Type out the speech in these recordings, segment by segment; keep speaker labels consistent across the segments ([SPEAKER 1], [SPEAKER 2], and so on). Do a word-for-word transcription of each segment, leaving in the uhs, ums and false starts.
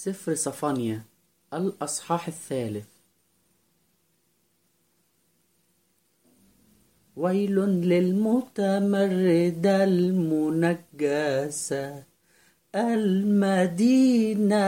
[SPEAKER 1] سفر صفانيا الأصحاح الثالث. ويل للمتمردة المنجسة المدينة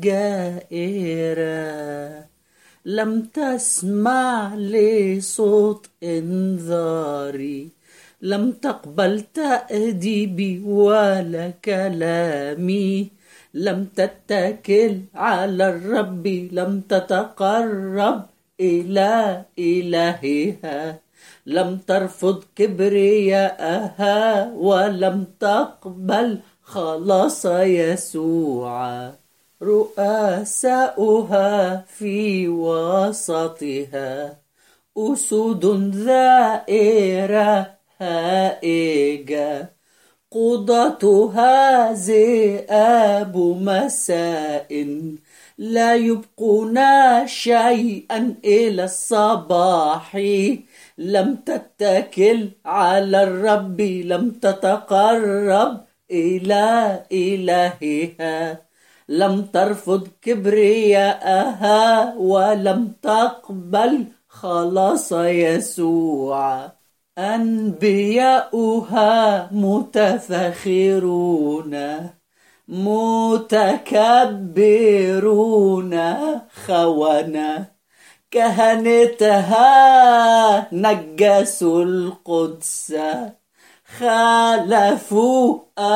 [SPEAKER 1] الجائرة، لم تسمع لصوت انذاري، لم تقبل تأديبي ولا كلامي، لم تتكل على الرب، لم تتقرب إلى إلهها، لم ترفض كبرياءها ولم تقبل خلاص يسوع. رؤساؤها في وسطها أسود ذائرة هائجة، قضتها ذئاب مساء، لا يبقون شيئا إلى الصباح. لم تتكل على الرب، لم تتقرب إلى إلهها، لم ترفض كبرياءها ولم تقبل خلاص يسوع. أنبياؤها متفخرون متكبرون خونة، كهنتها نجسوا القدس، خالفوا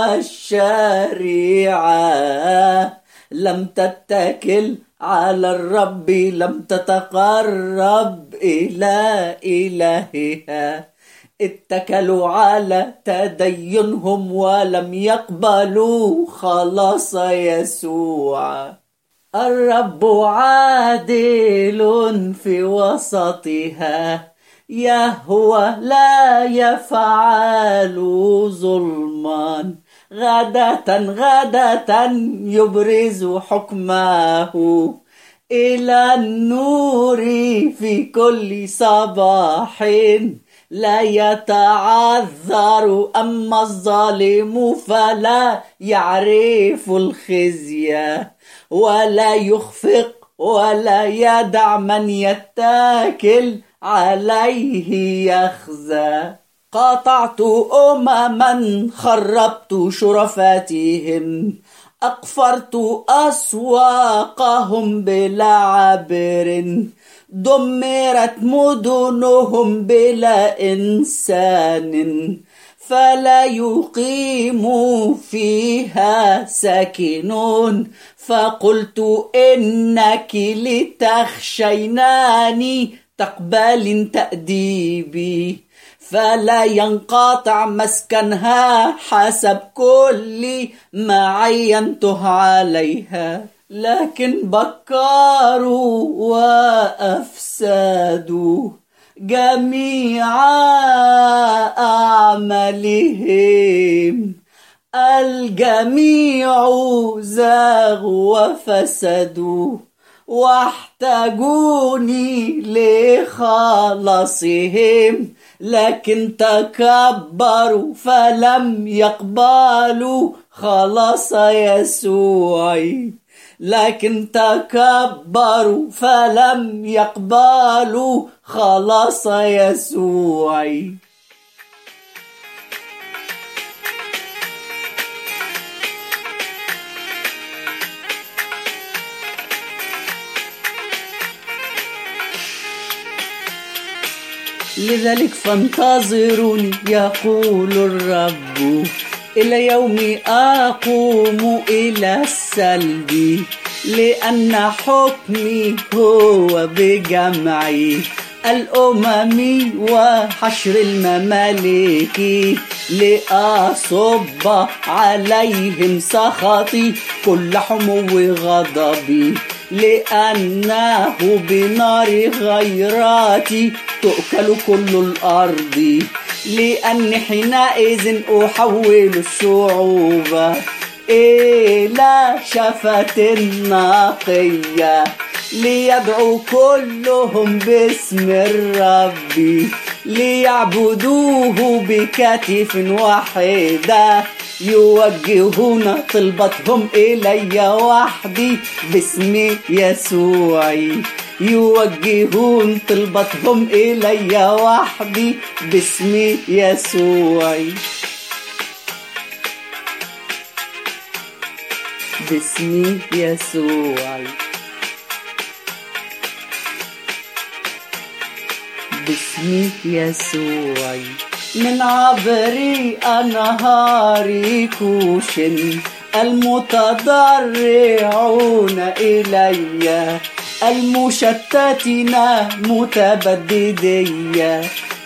[SPEAKER 1] الشريعة. لم تتكل على الرب، لم تتقرب إلى إلهها، اتكلوا على تدينهم ولم يقبلوا خلاص يسوع. الرب عادل في وسطها، يهوه لا يفعل ظلما، غداة غداة يبرز حكمه، إلى النور في كل صباح، لا يتعذر. أما الظالم فلا يعرف الخزي، ولا يخفق ولا يدع من يتكل عليه يخزى. قاطعت أمما خربت شرفاتهم، أقفرت أسواقهم بلا عبر، دمرت مدنهم بلا إنسان، فلا يقيم فيها ساكنون. فقلت إنك لتخشيناني تقبل تأديبي، فلا ينقطع مسكنها حسب كل ما عينته عليها. لكن بكروا وأفسدوا جميع أعمالهم، الجميع زاغوا وفسدوا، واحتاجوني لخلاصهم. لكن تكبروا فلم يقبلوا خلاص يسوع، لكن تكبروا فلم يقبلوا خلاص يسوع. لذلك فانتظروني يقول الرب، إلى يوم أقوم إلى السلب، لأن حكمي هو بجمعي الأمم وحشر الممالك، لأصب عليهم سخطي كل حمو غضبي، لأنه بنار غيراتي تؤكل كل الأرض. لأني حينئذ أحول الشعوب إلى شفة نقية، ليدعو كلهم باسم الرب، ليعبدوه بكتف واحدة، يوجهون طلبتهم إلي وحدي باسم يسوعي. يوجهون طلبتهم إلي وحدي باسم يسوعي. باسم يسوعي. باسم يسوعي. من عبري أنهار كوش المتضرعون إلي المشتتين متبددية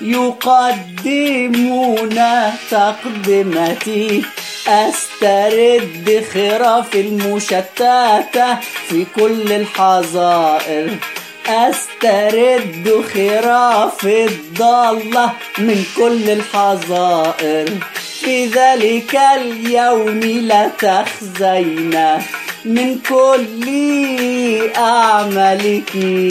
[SPEAKER 1] يقدمون تقدمتي. أسترد خراف المشتتة في كل الحظائر. أسترد خراف الضالة من كل الحظائر. في ذلك اليوم لا تخزين من كل أعمالك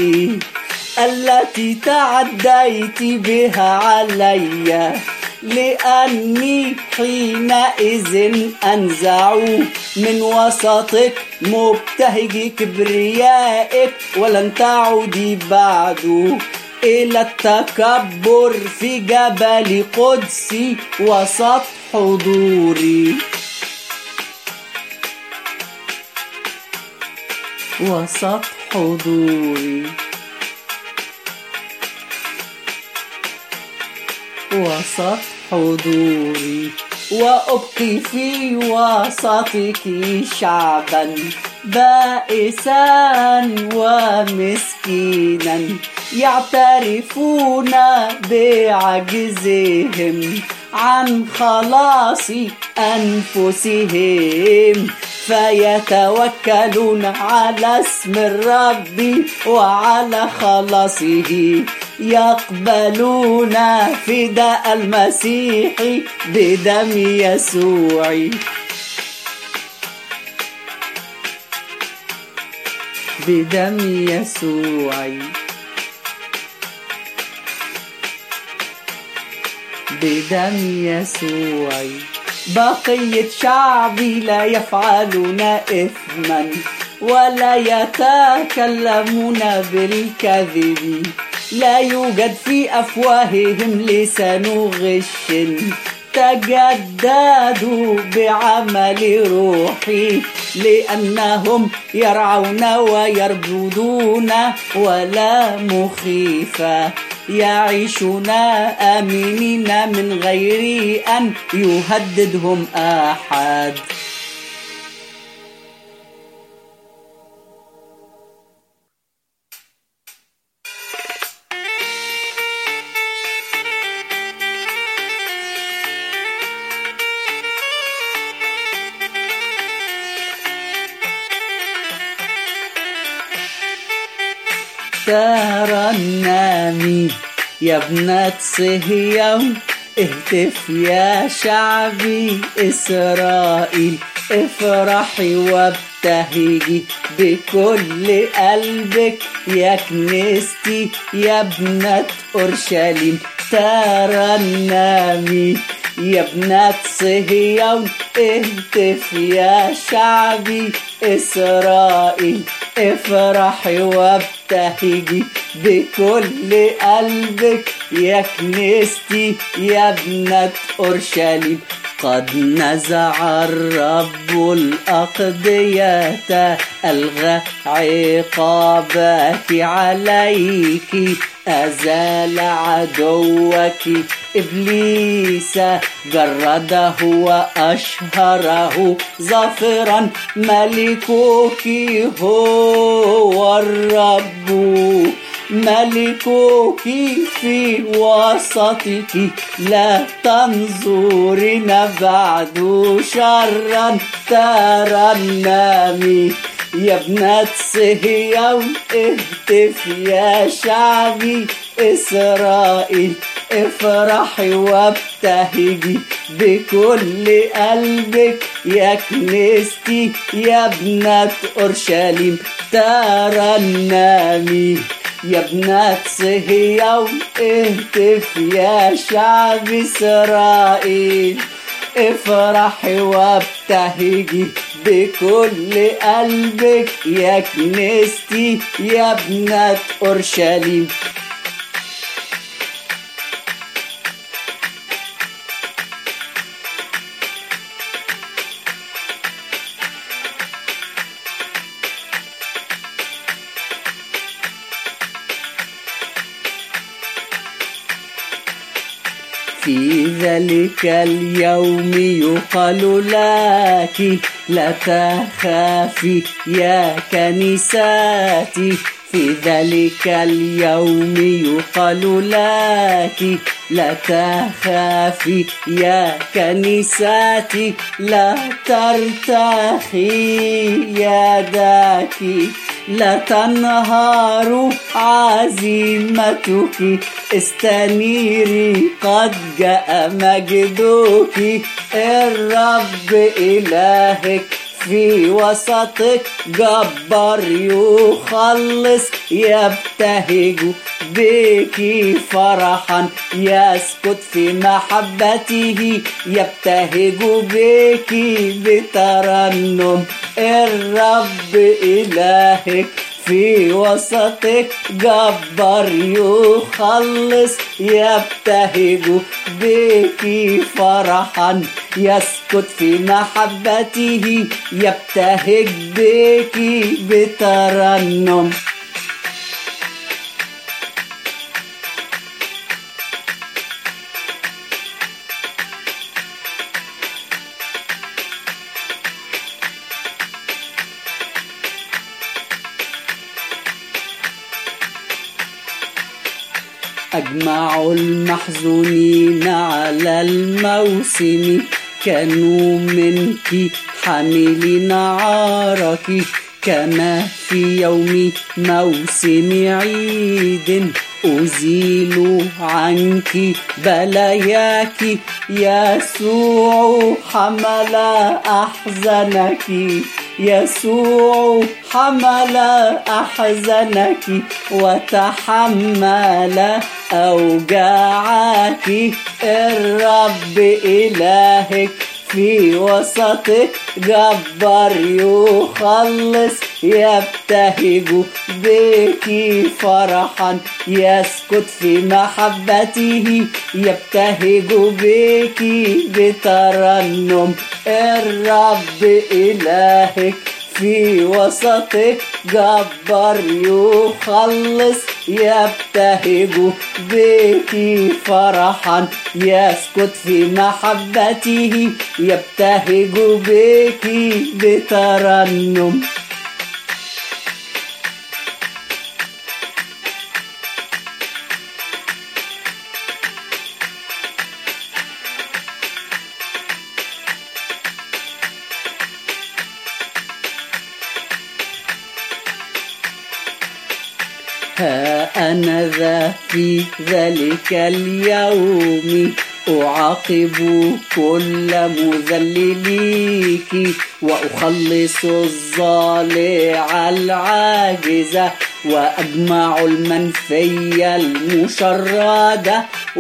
[SPEAKER 1] التي تعديت بها علي، لأني حينئذ أنزع من وسطك مبتهج كبريائك، ولن تعودي بعد إلى التكبر في جبل قدسي وسط حضوري. وسط حضوري. وسط حضوري. وأبقي في وسطك شعبا بائسا ومسكينا يعترفون بعجزهم عن خلاص أنفسهم، فيتوكلون على اسم الرب وعلى خلاصه، يقبلون فداء المسيح بدم يسوع. بدم يسوع. بدم يسوع. بقية شعبي لا يفعلون إثما ولا يتكلمون بالكذب، لا يوجد في أفواههم لسان غش، تجددوا بعمل روحي، لأنهم يرعون ويربدون ولا مخيفة، يعيشون آمنين من غير أن يهددهم أحد. ترنمي يا ابنة صهيون، اهتف يا شعبي إسرائيل، افرحي وابتهجي بكل قلبك يا كنيستي يا ابنة أورشليم. ترنمي يا ابنة صهيون، اهتف يا شعبي إسرائيل، افرحي وابتهجي بكل قلبك يا كنيستي يا ابنة أورشليم. قد نزع الرب الأقضية، ألغى عقابك عليك، أزال عدوك إبليس، جرده وأشهره ظافرا، ملكك هو الرب، ملكك في وسطك، لا تنظرين بعد شرا. ترنمي يا ابنة صهيون، اهتف يا شعبي إسرائيل، افرحي وابتهجي بكل قلبك يا كنيستي يا ابنة أورشليم. ترنمي يا ابنة صهيون، اهتف يا شعب إسرائيل، افرحي وابتهجي بكل قلبك يا كنيستي يا ابنة أورشليم. في ذلك اليوم يقال لك لا تخافي يا كنيستي، في ذلك اليوم يقال لك لا تخافي يا كنيستي، لا ترتخي يدك لا تنهار عزيمتك، استنيري قد جاء مجدك، الرب إلهك في وسطك جبار يخلص، يبتهج بك فرحا يسكت في محبته، يبتهج بك بترنم، الرب إلهك في وسطك جبار يخلص، يبتهج بك فرحا يسكت في محبته، يبتهج بك بترنم. أجمع المحزونين على الموسم كانوا منك حاملين عارك، كما في يوم موسم عيد أزيل عنك بلاياك، يسوع حمل أحزانك، يسوع حمل أحزانك وتحمل أوجاعك، الرب إلهك في وسطك جبار يخلص، يبتهج بك فرحا يسكت في محبته، يبتهج بك بترنم، الرب إلهك في وسطك جبار يخلص، يبتهج بك فرحا يسكت في محبته، يبتهج بك بترنم. ها أنا ذا في ذلك اليوم أعاقب كل مذلليك، وأخلص الضالع العاجزة، وأجمع المنفي المشردة،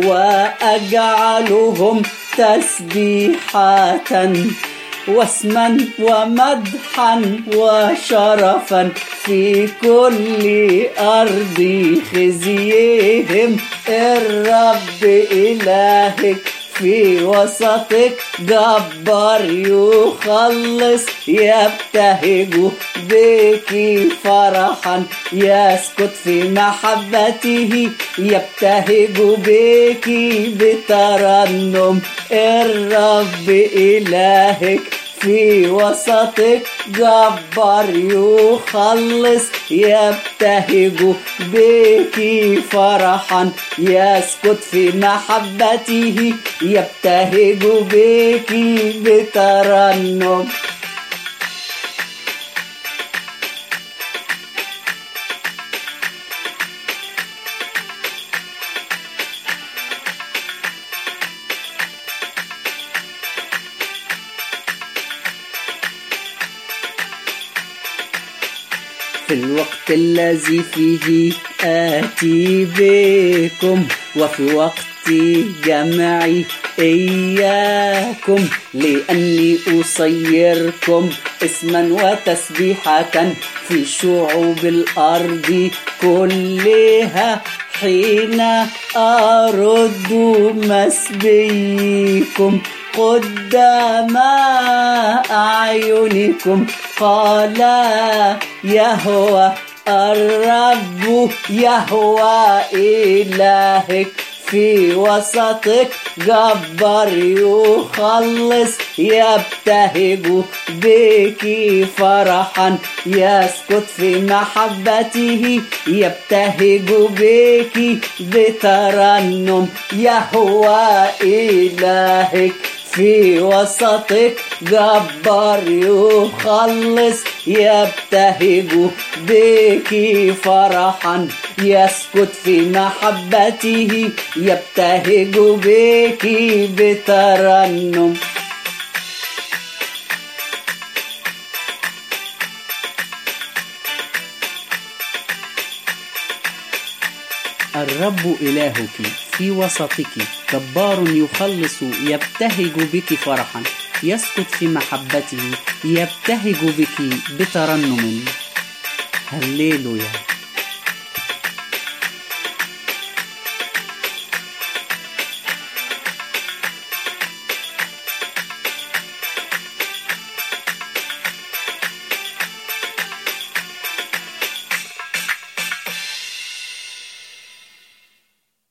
[SPEAKER 1] وأجعلهم تسبيحة واسما ومدحا وشرفا في كل أرض خزيهم، الرب إلهك في وسطك جبار يخلص، يبتهج بك فرحا يسكت في محبته، يبتهج بك بترنم، الرب إلهك في وسطك جبار يخلص، يبتهج بك فرحا يسكت في محبته، يبتهج بك بترنم. في الوقت الذي فيه آتي بكم، وفي وقت جمعي إياكم لأني أصيركم اسما وتسبيحة في شعوب الأرض كلها حين أرد مسبيكم قدام أعينكم. قال يهوه الرب يهوه إلهك في وسطك جبار يخلص يبتهج بك فرحا يسكت في محبته يبتهج بك بترنم. يهوه إلهك في وسطك جبار يخلص يبتهج بك فرحا يسكت في محبته يبتهج بك بترنم. الرب إلهك في وسطك جبار يخلص يبتهج بك فرحا يسكت في محبته يبتهج بك بترنم. هللويا.